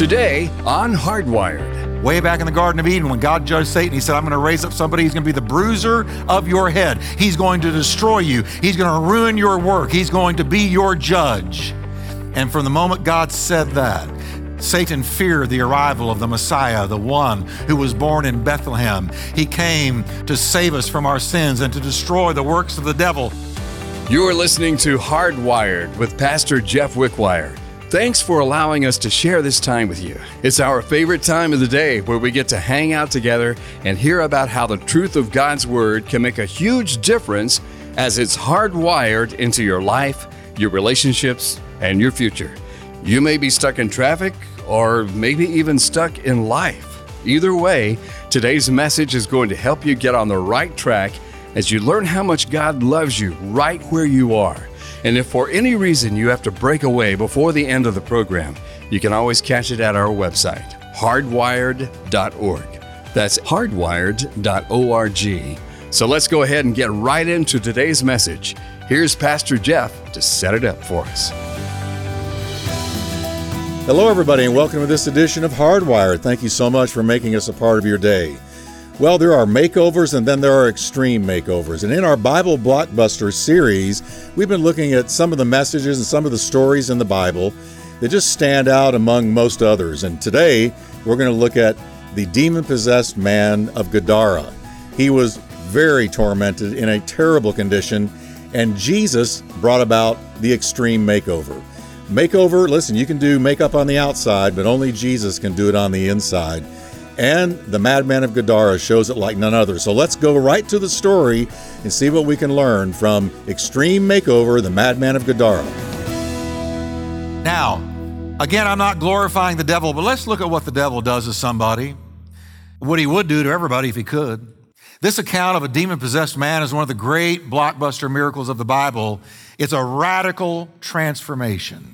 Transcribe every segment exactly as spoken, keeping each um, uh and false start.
Today on Hardwired. Way back in the Garden of Eden, when God judged Satan, he said, I'm going to raise up somebody who's going to be the bruiser of your head. He's going to destroy you. He's going to ruin your work. He's going to be your judge. And from the moment God said that, Satan feared the arrival of the Messiah, the one who was born in Bethlehem. He came to save us from our sins and to destroy the works of the devil. You are listening to Hardwired with Pastor Jeff Wickwire. Thanks for allowing us to share this time with you. It's our favorite time of the day where we get to hang out together and hear about how the truth of God's Word can make a huge difference as it's hardwired into your life, your relationships, and your future. You may be stuck in traffic or maybe even stuck in life. Either way, today's message is going to help you get on the right track as you learn how much God loves you right where you are. And if for any reason you have to break away before the end of the program, you can always catch it at our website, hardwired dot org. That's hardwired dot org. So let's go ahead and get right into today's message. Here's Pastor Jeff to set it up for us. Hello, everybody, and welcome to this edition of Hardwired. Thank you so much for making us a part of your day. Well, there are makeovers and then there are extreme makeovers. And in our Bible Blockbuster series, we've been looking at some of the messages and some of the stories in the Bible that just stand out among most others. And today, we're going to look at the demon-possessed man of Gadara. He was very tormented in a terrible condition, and Jesus brought about the extreme makeover. Makeover, listen, you can do makeup on the outside, but only Jesus can do it on the inside. And the madman of Gadara shows it like none other. So let's go right to the story and see what we can learn from Extreme Makeover, the Madman of Gadara. Now, again, I'm not glorifying the devil, but let's look at what the devil does to somebody, what he would do to everybody if he could. This account of a demon-possessed man is one of the great blockbuster miracles of the Bible. It's a radical transformation.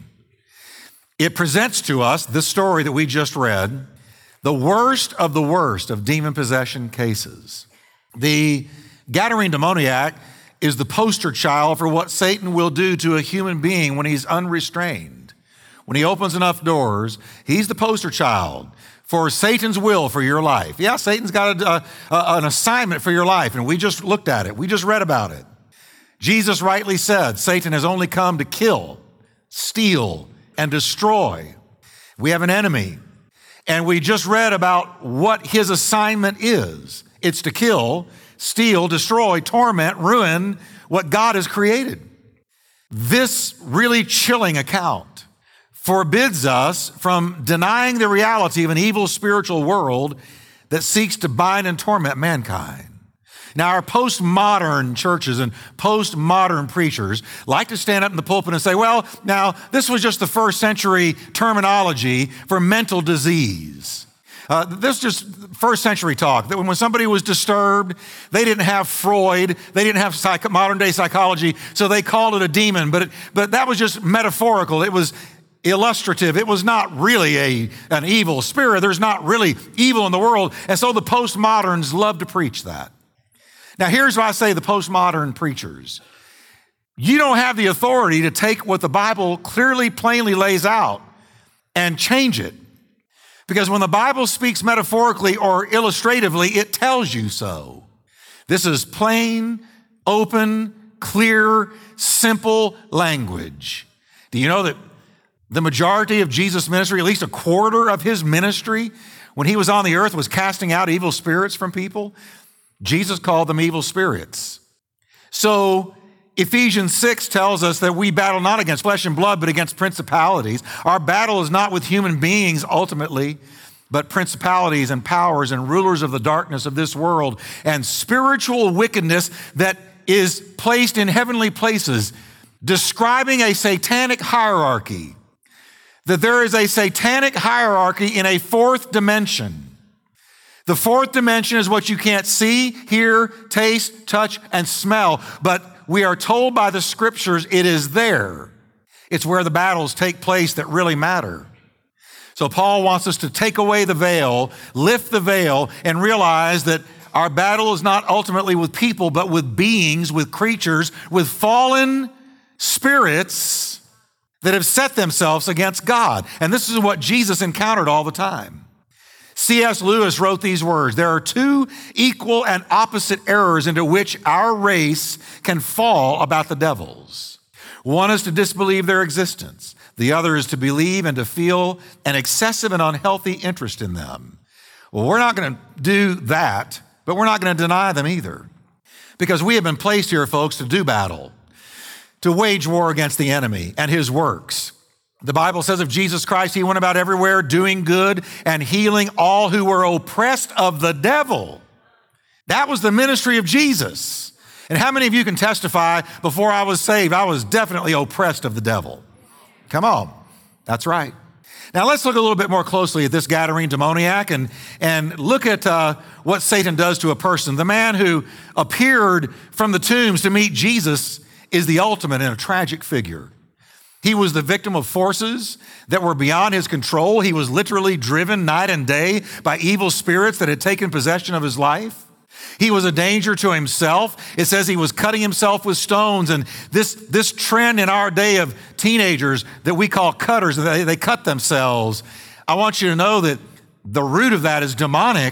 It presents to us this story that we just read, the worst of the worst of demon possession cases. The Gadarene demoniac is the poster child for what Satan will do to a human being when he's unrestrained. When he opens enough doors, he's the poster child for Satan's will for your life. Yeah, Satan's got a, a, an assignment for your life, and we just looked at it. We just read about it. Jesus rightly said, Satan has only come to kill, steal, and destroy. We have an enemy. And we just read about what his assignment is. It's to kill, steal, destroy, torment, ruin what God has created. This really chilling account forbids us from denying the reality of an evil spiritual world that seeks to bind and torment mankind. Now, our postmodern churches and postmodern preachers like to stand up in the pulpit and say, well, now, this was just the first century terminology for mental disease. Uh, this is just first century talk, that when somebody was disturbed, they didn't have Freud, they didn't have psych- modern day psychology, so they called it a demon, but, it, but that was just metaphorical. It was illustrative. It was not really a, an evil spirit. There's not really evil in the world, and so the postmoderns love to preach that. Now, here's why I say the postmodern preachers. You don't have the authority to take what the Bible clearly, plainly lays out and change it. Because when the Bible speaks metaphorically or illustratively, it tells you so. This is plain, open, clear, simple language. Do you know that the majority of Jesus' ministry, at least a quarter of his ministry, when he was on the earth, was casting out evil spirits from people? Jesus called them evil spirits. So Ephesians six tells us that we battle not against flesh and blood, but against principalities. Our battle is not with human beings ultimately, but principalities and powers and rulers of the darkness of this world and spiritual wickedness that is placed in heavenly places, describing a satanic hierarchy. That there is a satanic hierarchy in a fourth dimension. The fourth dimension is what you can't see, hear, taste, touch, and smell. But we are told by the scriptures it is there. It's where the battles take place that really matter. So Paul wants us to take away the veil, lift the veil, and realize that our battle is not ultimately with people, but with beings, with creatures, with fallen spirits that have set themselves against God. And this is what Jesus encountered all the time. C S Lewis wrote these words: there are two equal and opposite errors into which our race can fall about the devils. One is to disbelieve their existence. The other is to believe and to feel an excessive and unhealthy interest in them. Well, we're not going to do that, but we're not going to deny them either. Because we have been placed here, folks, to do battle, to wage war against the enemy and his works. The Bible says of Jesus Christ, he went about everywhere doing good and healing all who were oppressed of the devil. That was the ministry of Jesus. And how many of you can testify, before I was saved, I was definitely oppressed of the devil? Come on. That's right. Now let's look a little bit more closely at this Gadarene demoniac and, and look at uh, what Satan does to a person. The man who appeared from the tombs to meet Jesus is the ultimate in a tragic figure. He was the victim of forces that were beyond his control. He was literally driven night and day by evil spirits that had taken possession of his life. He was a danger to himself. It says he was cutting himself with stones. And this, this trend in our day of teenagers that we call cutters, they, they cut themselves. I want you to know that the root of that is demonic.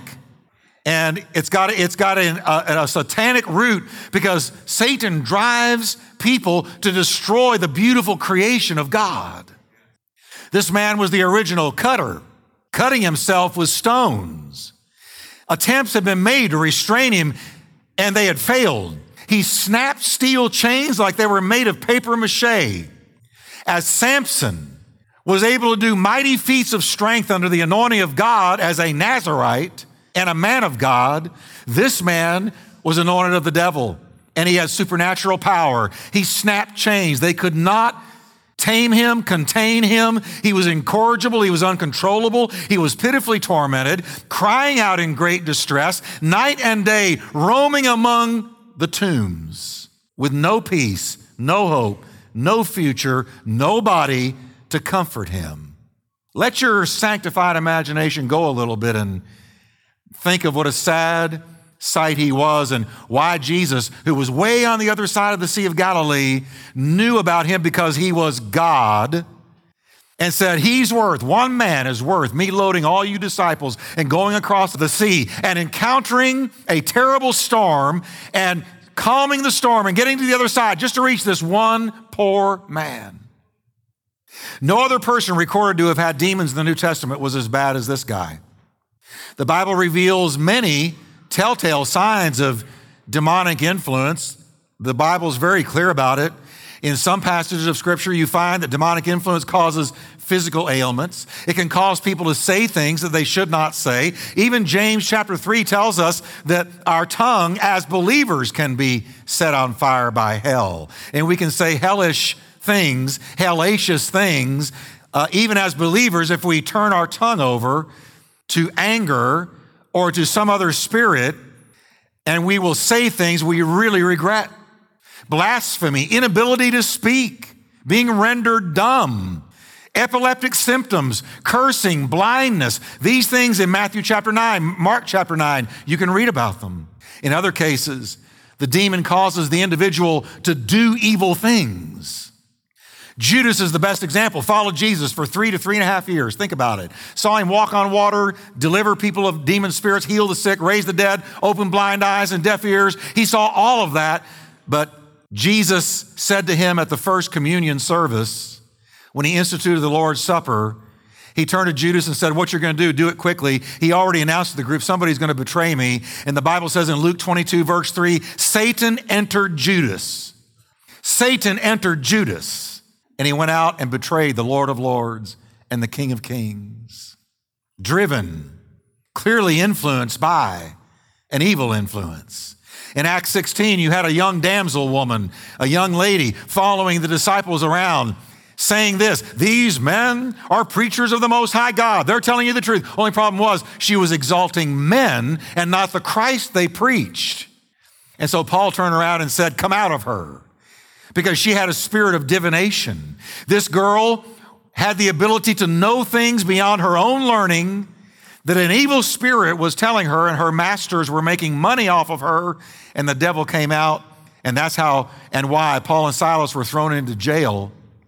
And it's got, it's got a, a, a satanic root, because Satan drives people to destroy the beautiful creation of God. This man was the original cutter, cutting himself with stones. Attempts had been made to restrain him, and they had failed. He snapped steel chains like they were made of paper mache. As Samson was able to do mighty feats of strength under the anointing of God as a Nazirite and a man of God, this man was anointed of the devil, and he had supernatural power. He snapped chains. They could not tame him, contain him. He was incorrigible. He was uncontrollable. He was pitifully tormented, crying out in great distress, night and day, roaming among the tombs with no peace, no hope, no future, nobody to comfort him. Let your sanctified imagination go a little bit and think of what a sad sight he was, and why Jesus, who was way on the other side of the Sea of Galilee, knew about him because he was God, and said, he's worth, one man is worth me loading all you disciples and going across the sea and encountering a terrible storm and calming the storm and getting to the other side just to reach this one poor man. No other person recorded to have had demons in the New Testament was as bad as this guy. The Bible reveals many telltale signs of demonic influence. The Bible is very clear about it. In some passages of Scripture, you find that demonic influence causes physical ailments. It can cause people to say things that they should not say. Even James chapter three tells us that our tongue as believers can be set on fire by hell. And we can say hellish things, hellacious things, uh, even as believers, if we turn our tongue over to anger or to some other spirit, and we will say things we really regret. Blasphemy, inability to speak, being rendered dumb, epileptic symptoms, cursing, blindness. These things in Matthew chapter nine, Mark chapter nine, you can read about them. In other cases, the demon causes the individual to do evil things. Judas is the best example. Followed Jesus for three to three and a half years. Think about it. Saw him walk on water, deliver people of demon spirits, heal the sick, raise the dead, open blind eyes and deaf ears. He saw all of that, but Jesus said to him at the first communion service, when he instituted the Lord's Supper, he turned to Judas and said, what you're going to do, do it quickly. He already announced to the group, somebody's going to betray me. And the Bible says in Luke twenty-two, verse three, Satan entered Judas. Satan entered Judas. And he went out and betrayed the Lord of Lords and the King of Kings. Driven, clearly influenced by an evil influence. In Acts sixteen, you had a young damsel woman, a young lady, following the disciples around, saying this, these men are preachers of the Most High God. They're telling you the truth. Only problem was she was exalting men and not the Christ they preached. And so Paul turned around and said, come out of her, because she had a spirit of divination. This girl had the ability to know things beyond her own learning that an evil spirit was telling her, and her masters were making money off of her, and the devil came out, and that's how and why Paul and Silas were thrown into jail.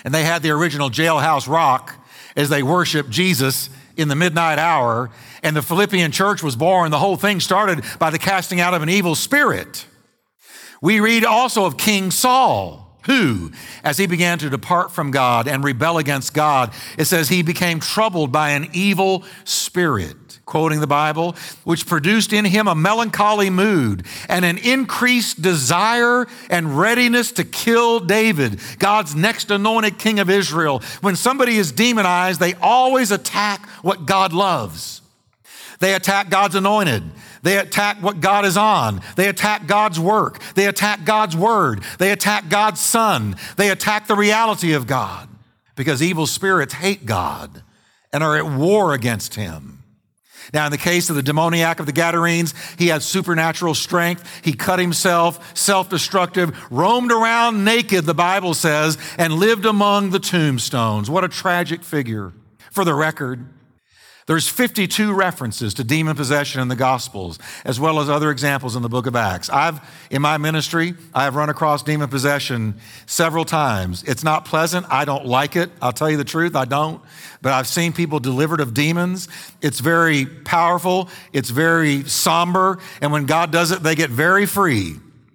and they had the original Jailhouse Rock as they worshiped Jesus in the midnight hour, and the Philippian church was born. The whole thing started by the casting out of an evil spirit. We read also of King Saul, who, as he began to depart from God and rebel against God, it says he became troubled by an evil spirit, quoting the Bible, which produced in him a melancholy mood and an increased desire and readiness to kill David, God's next anointed king of Israel. When somebody is demonized, they always attack what God loves. They attack God's anointed. They attack what God is on. They attack God's work. They attack God's word. They attack God's son. They attack the reality of God, because evil spirits hate God and are at war against him. Now, in the case of the demoniac of the Gadarenes, he had supernatural strength. He cut himself, self-destructive, roamed around naked, the Bible says, and lived among the tombstones. What a tragic figure. For the record, there's fifty-two references to demon possession in the Gospels, as well as other examples in the book of Acts. I've, in my ministry, I have run across demon possession several times. It's not pleasant. I don't like it. I'll tell you the truth, I don't. But I've seen people delivered of demons. It's very powerful. It's very somber. And when God does it, they get very free.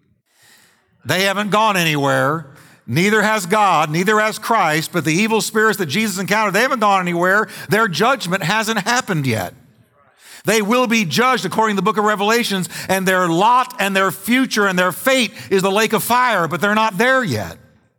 They haven't gone anywhere. Neither has God, neither has Christ, but the evil spirits that Jesus encountered, they haven't gone anywhere. Their judgment hasn't happened yet. They will be judged according to the book of Revelations, and their lot and their future and their fate is the lake of fire, but they're not there yet.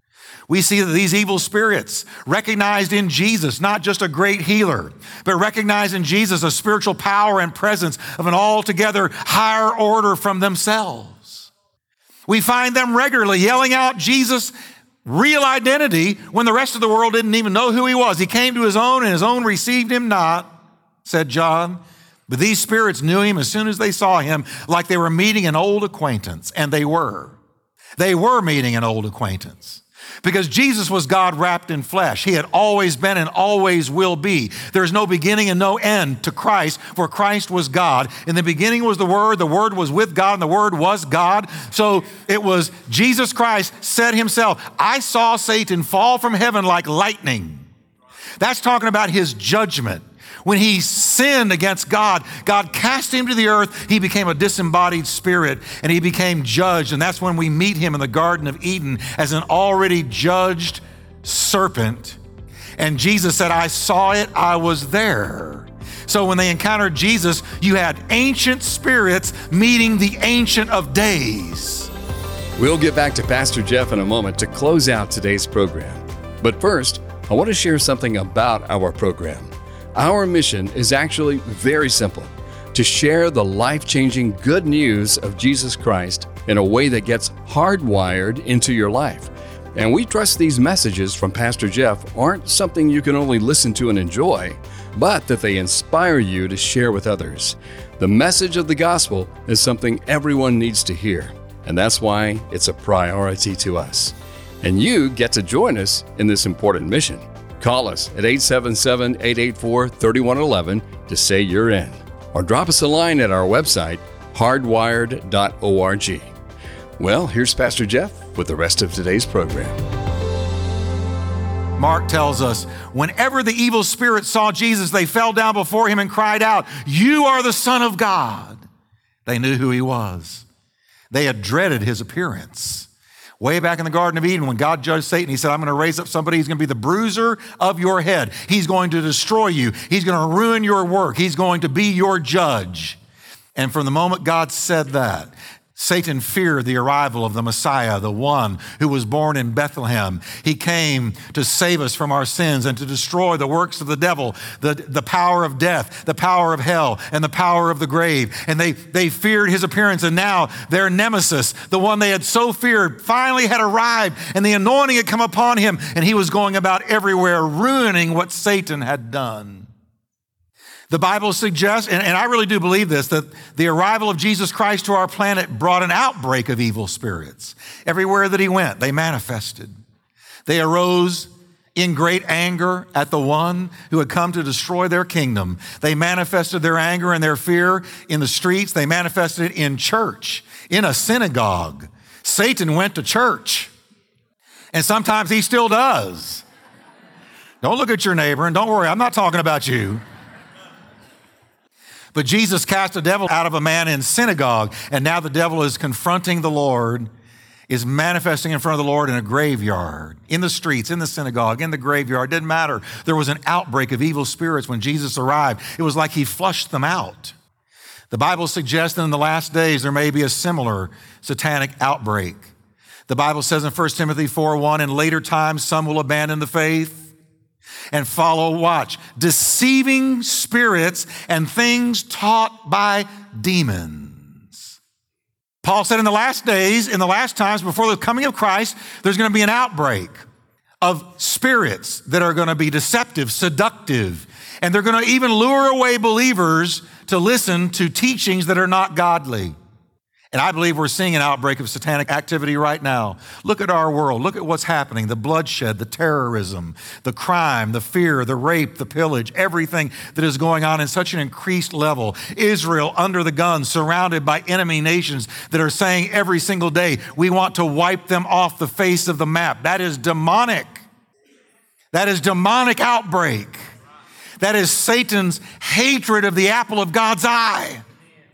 We see that these evil spirits recognized in Jesus, not just a great healer, but recognized in Jesus a spiritual power and presence of an altogether higher order from themselves. We find them regularly yelling out Jesus' real identity when the rest of the world didn't even know who he was. He came to his own, and his own received him not, said John. But these spirits knew him as soon as they saw him, like they were meeting an old acquaintance, and they were. They were meeting an old acquaintance. Because Jesus was God wrapped in flesh. He had always been and always will be. There's no beginning and no end to Christ, for Christ was God. In the beginning was the Word, the Word was with God, and the Word was God. So it was Jesus Christ said himself, I saw Satan fall from heaven like lightning. That's talking about his judgment. When he sinned against God, God cast him to the earth. He became a disembodied spirit, and he became judged. And that's when we meet him in the Garden of Eden as an already judged serpent. And Jesus said, I saw it, I was there. So when they encountered Jesus, you had ancient spirits meeting the Ancient of Days. We'll get back to Pastor Jeff in a moment to close out today's program. But first, I want to share something about our program. Our mission is actually very simple: to share the life-changing good news of Jesus Christ in a way that gets hardwired into your life. And we trust these messages from Pastor Jeff aren't something you can only listen to and enjoy, but that they inspire you to share with others. The message of the gospel is something everyone needs to hear, and that's why it's a priority to us. And you get to join us in this important mission. Call us at eight seven seven, eight eight four, three one one one to say you're in, or drop us a line at our website, hardwired dot org. Well, here's Pastor Jeff with the rest of today's program. Mark tells us, whenever the evil spirits saw Jesus, they fell down before him and cried out, you are the Son of God. They knew who he was. They had dreaded his appearance. Way back in the Garden of Eden, when God judged Satan, he said, I'm going to raise up somebody. He's going to be the bruiser of your head. He's going to destroy you. He's going to ruin your work. He's going to be your judge. And from the moment God said that, Satan feared the arrival of the Messiah, the one who was born in Bethlehem. He came to save us from our sins and to destroy the works of the devil, the, the power of death, the power of hell, and the power of the grave. And they, they feared his appearance, and now their nemesis, the one they had so feared, finally had arrived, and the anointing had come upon him, and he was going about everywhere ruining what Satan had done. The Bible suggests, and, and I really do believe this, that the arrival of Jesus Christ to our planet brought an outbreak of evil spirits. Everywhere that he went, they manifested. They arose in great anger at the one who had come to destroy their kingdom. They manifested their anger and their fear in the streets. They manifested it in church, in a synagogue. Satan went to church, and sometimes he still does. Don't look at your neighbor, and don't worry, I'm not talking about you. But Jesus cast a devil out of a man in synagogue, and now the devil is confronting the Lord, is manifesting in front of the Lord in a graveyard, in the streets, in the synagogue, in the graveyard. Didn't matter. There was an outbreak of evil spirits when Jesus arrived. It was like he flushed them out. The Bible suggests that in the last days there may be a similar satanic outbreak. The Bible says in First Timothy four one, in later times some will abandon the faith and follow, watch, deceiving spirits and things taught by demons. Paul said in the last days, in the last times before the coming of Christ, there's going to be an outbreak of spirits that are going to be deceptive, seductive, and they're going to even lure away believers to listen to teachings that are not godly. And I believe we're seeing an outbreak of satanic activity right now. Look at our world. Look at what's happening. The bloodshed, the terrorism, the crime, the fear, the rape, the pillage, everything that is going on in such an increased level. Israel under the gun, surrounded by enemy nations that are saying every single day, we want to wipe them off the face of the map. That is demonic. That is demonic outbreak. That is Satan's hatred of the apple of God's eye.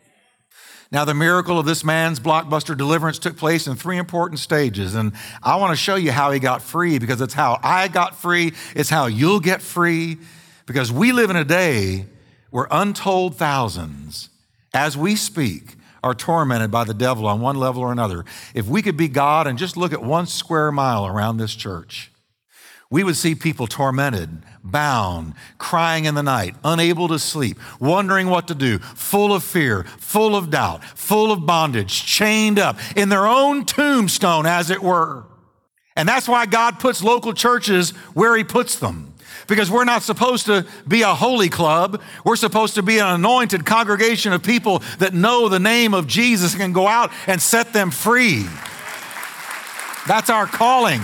Now, the miracle of this man's blockbuster deliverance took place in three important stages, and I want to show you how he got free, because it's how I got free, it's how you'll get free, because we live in a day where untold thousands, as we speak, are tormented by the devil on one level or another. If we could be God and just look at one square mile around this church, we would see people tormented, bound, crying in the night, unable to sleep, wondering what to do, full of fear, full of doubt, full of bondage, chained up in their own tombstone, as it were. And that's why God puts local churches where he puts them. Because we're not supposed to be a holy club. We're supposed to be an anointed congregation of people that know the name of Jesus and can go out and set them free. That's our calling.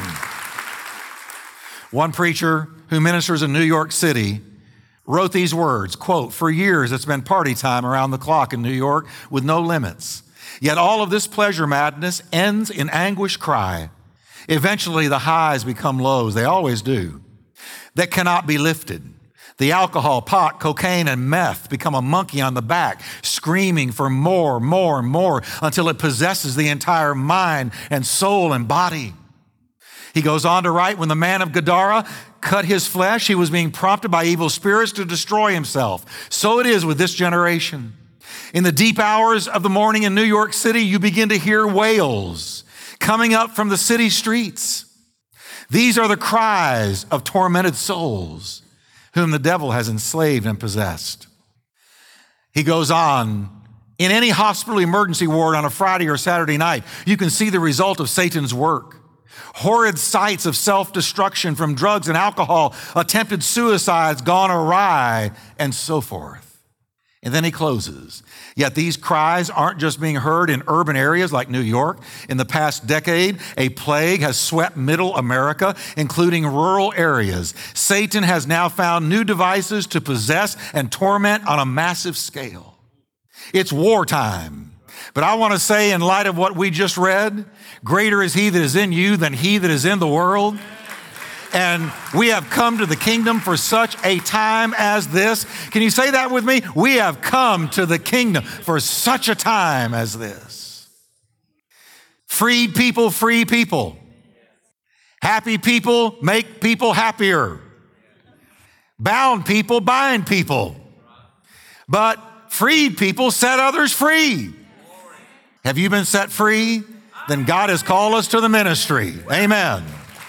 One preacher who ministers in New York City wrote these words, quote, for years it's been party time around the clock in New York with no limits. Yet all of this pleasure madness ends in anguish cry. Eventually the highs become lows, they always do, that cannot be lifted. The alcohol, pot, cocaine, and meth become a monkey on the back, screaming for more, more, and more until it possesses the entire mind and soul and body. He goes on to write, when the man of Gadara cut his flesh, he was being prompted by evil spirits to destroy himself. So it is with this generation. In the deep hours of the morning in New York City, you begin to hear wails coming up from the city streets. These are the cries of tormented souls whom the devil has enslaved and possessed. He goes on, in any hospital emergency ward on a Friday or Saturday night, you can see the result of Satan's work. Horrid sights of self-destruction from drugs and alcohol, attempted suicides gone awry, and so forth. And then he closes. Yet these cries aren't just being heard in urban areas like New York. In the past decade, a plague has swept middle America, including rural areas. Satan has now found new devices to possess and torment on a massive scale. It's wartime. But I want to say, in light of what we just read, greater is he that is in you than he that is in the world. And we have come to the kingdom for such a time as this. Can you say that with me? We have come to the kingdom for such a time as this. Freed people, free people. Happy people make people happier. Bound people bind people. But freed people set others free. Have you been set free? Then God has called us to the ministry. Amen.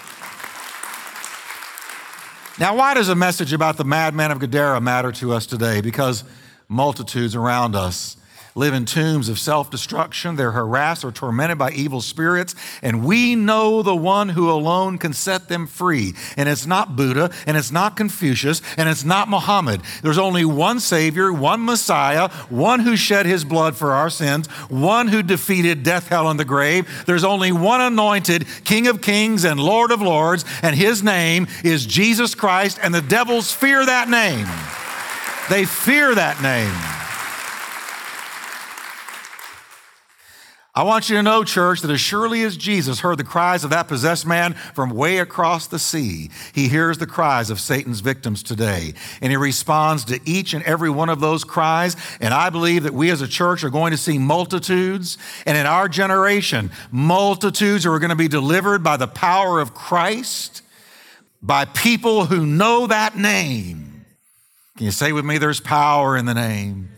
Now, why does a message about the madman of Gadara matter to us today? Because multitudes around us live in tombs of self-destruction. They're harassed or tormented by evil spirits, and we know the one who alone can set them free. And it's not Buddha, and it's not Confucius, and it's not Muhammad. There's only one Savior, one Messiah, one who shed his blood for our sins, one who defeated death, hell, and the grave. There's only one anointed King of Kings and Lord of Lords, and his name is Jesus Christ, and the devils fear that name. They fear that name. I want you to know, church, that as surely as Jesus heard the cries of that possessed man from way across the sea, he hears the cries of Satan's victims today. And he responds to each and every one of those cries. And I believe that we as a church are going to see multitudes, and in our generation, multitudes who are going to be delivered by the power of Christ, by people who know that name. Can you say with me, there's power in the name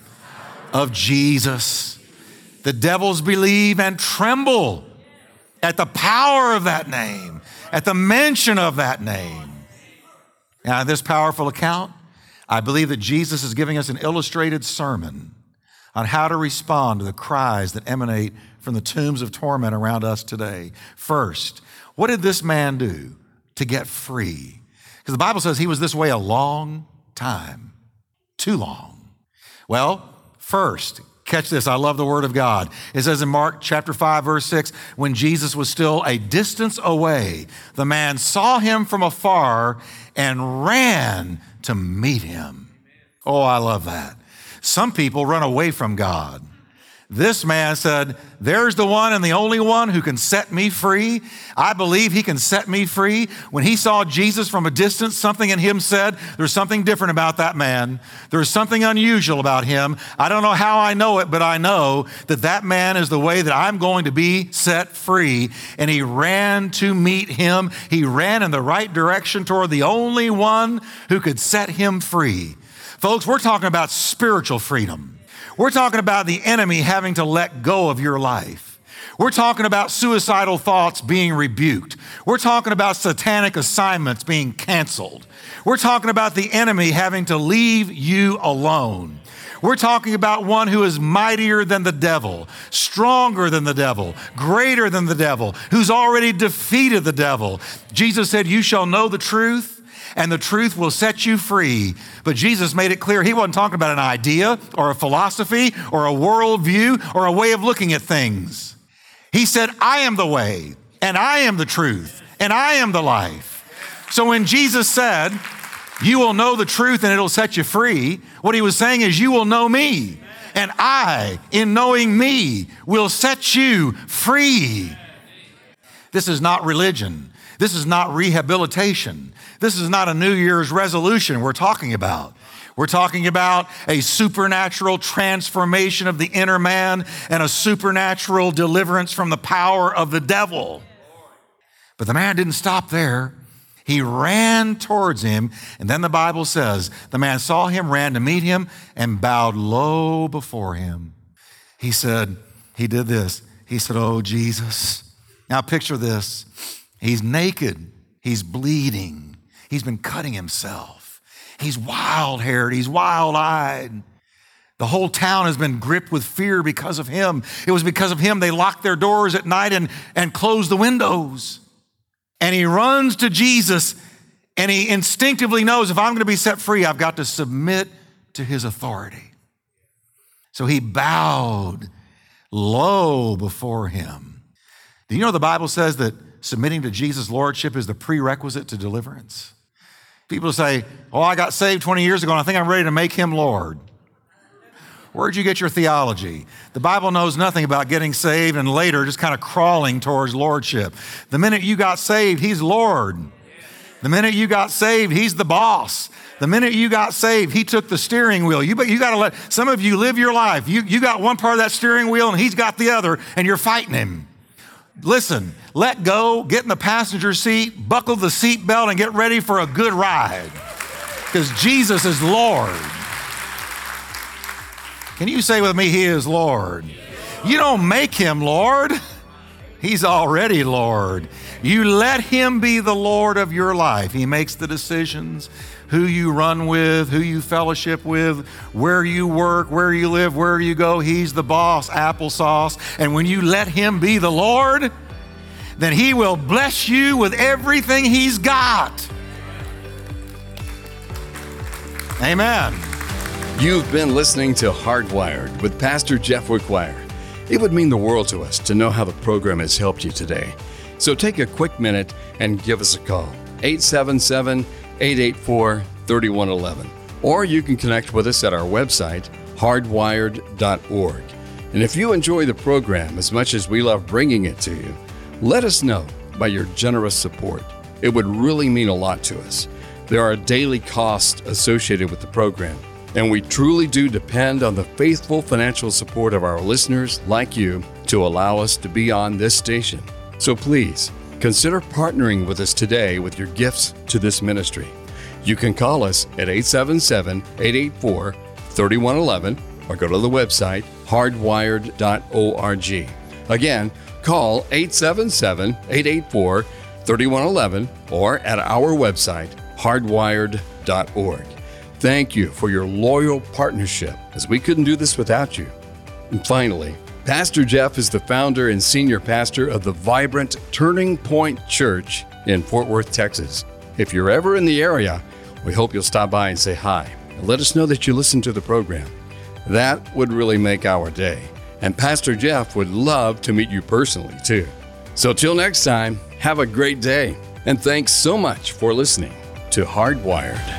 of Jesus? The devils believe and tremble at the power of that name, at the mention of that name. Now, in this powerful account, I believe that Jesus is giving us an illustrated sermon on how to respond to the cries that emanate from the tombs of torment around us today. First, what did this man do to get free? Because the Bible says he was this way a long time, too long. Well, first, catch this, I love the word of God. It says in Mark chapter five, verse six, when Jesus was still a distance away, the man saw him from afar and ran to meet him. Oh, I love that. Some people run away from God. This man said, there's the one and the only one who can set me free. I believe he can set me free. When he saw Jesus from a distance, something in him said, there's something different about that man. There's something unusual about him. I don't know how I know it, but I know that that man is the way that I'm going to be set free. And he ran to meet him. He ran in the right direction toward the only one who could set him free. Folks, we're talking about spiritual freedom. We're talking about the enemy having to let go of your life. We're talking about suicidal thoughts being rebuked. We're talking about satanic assignments being canceled. We're talking about the enemy having to leave you alone. We're talking about one who is mightier than the devil, stronger than the devil, greater than the devil, who's already defeated the devil. Jesus said, you shall know the truth, and the truth will set you free. But Jesus made it clear he wasn't talking about an idea or a philosophy or a worldview or a way of looking at things. He said, I am the way, and I am the truth, and I am the life. So when Jesus said, you will know the truth and it'll set you free, what he was saying is you will know me, and I, in knowing me, will set you free. This is not religion. This is not rehabilitation. This is not a New Year's resolution we're talking about. We're talking about a supernatural transformation of the inner man and a supernatural deliverance from the power of the devil. But the man didn't stop there. He ran towards him, and then the Bible says, the man saw him, ran to meet him, and bowed low before him. He said, he did this. He said, oh, Jesus. Now picture this. He's naked. He's bleeding. He's been cutting himself. He's wild-haired. He's wild-eyed. The whole town has been gripped with fear because of him. It was because of him they locked their doors at night and, and closed the windows. And he runs to Jesus, and he instinctively knows if I'm going to be set free, I've got to submit to his authority. So he bowed low before him. Do you know the Bible says that submitting to Jesus' lordship is the prerequisite to deliverance? People say, oh, I got saved twenty years ago and I think I'm ready to make him Lord. Where'd you get your theology? The Bible knows nothing about getting saved and later just kind of crawling towards lordship. The minute you got saved, he's Lord. The minute you got saved, he's the boss. The minute you got saved, he took the steering wheel. You, you got to let, some of you live your life. You, you got one part of that steering wheel and he's got the other and you're fighting him. Listen, let go, get in the passenger seat, buckle the seat belt, and get ready for a good ride. Because Jesus is Lord. Can you say with me, he is Lord? You don't make him Lord. He's already Lord. You let him be the Lord of your life. He makes the decisions, who you run with, who you fellowship with, where you work, where you live, where you go. He's the boss, applesauce. And when you let him be the Lord, then he will bless you with everything he's got. Amen. You've been listening to Hardwired with Pastor Jeff Wickwire. It would mean the world to us to know how the program has helped you today. So take a quick minute and give us a call, eight seven seven, eight eight four, three one one one. Or you can connect with us at our website, hardwired dot org. And if you enjoy the program as much as we love bringing it to you, let us know by your generous support. It would really mean a lot to us. There are daily costs associated with the program, and we truly do depend on the faithful financial support of our listeners like you to allow us to be on this station. So please, consider partnering with us today with your gifts to this ministry. You can call us at eight seven seven, eight eight four, three one one one or go to the website hardwired dot org. Again, call eight seven seven, eight eight four, three one one one or at our website hardwired dot org. Thank you for your loyal partnership, as we couldn't do this without you. And finally, Pastor Jeff is the founder and senior pastor of the vibrant Turning Point Church in Fort Worth, Texas. If you're ever in the area, we hope you'll stop by and say hi and let us know that you listen to the program. That would really make our day. And Pastor Jeff would love to meet you personally, too. So till next time, have a great day. And thanks so much for listening to Hardwired.